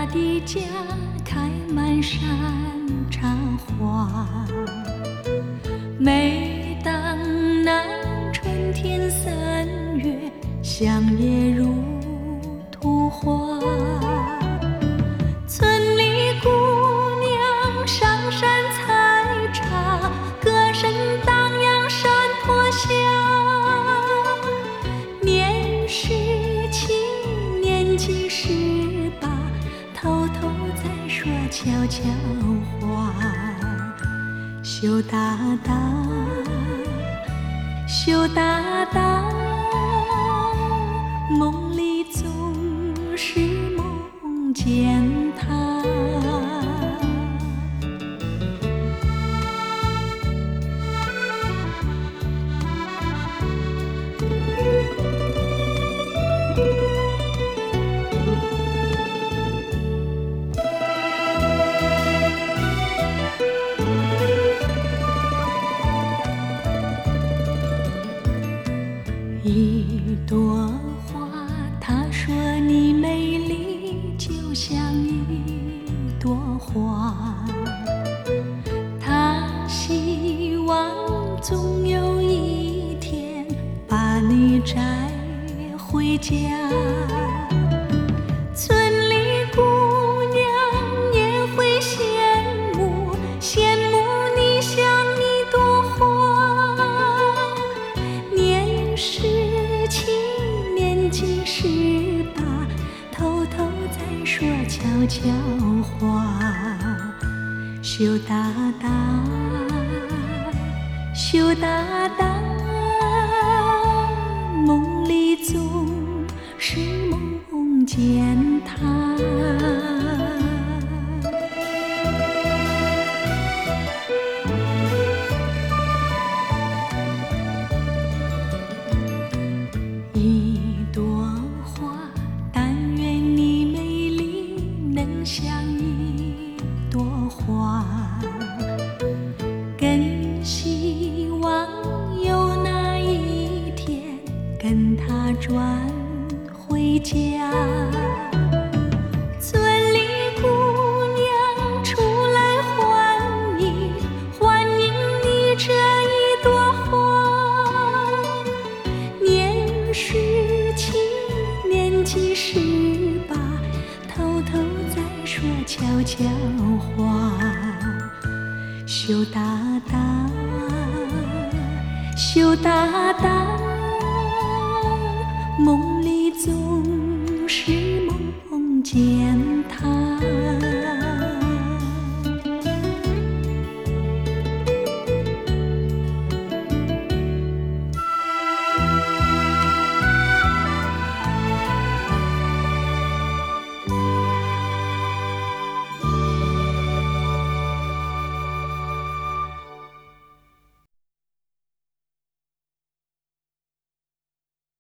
的家开满山茶花，每当那春天3月，乡野如图画。村里姑娘上山采茶，歌声荡漾山坡下。年17，年纪18，偷偷在说悄悄话。羞答答，羞答答，梦里总是梦见他。一朵花，他说你美丽就像一朵花，他希望总有一天把你摘回家。村里姑娘也会羡慕，羡慕你像一朵花。年17，年纪18，偷偷在说悄悄话。羞答答，羞答答，梦里总是梦见他。一朵花，但愿你美丽能像一朵花，更希望有那一天跟他转回家。村里姑娘出来欢迎，欢迎你这一朵花。年17，年纪18，偷偷在说悄悄话。羞答答，羞答答，